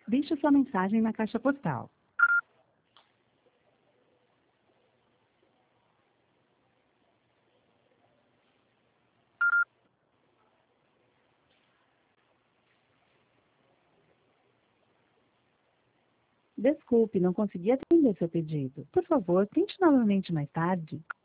Deixe sua mensagem na caixa postal. Desculpe, não consegui atender seu pedido. Por favor, tente novamente mais tarde.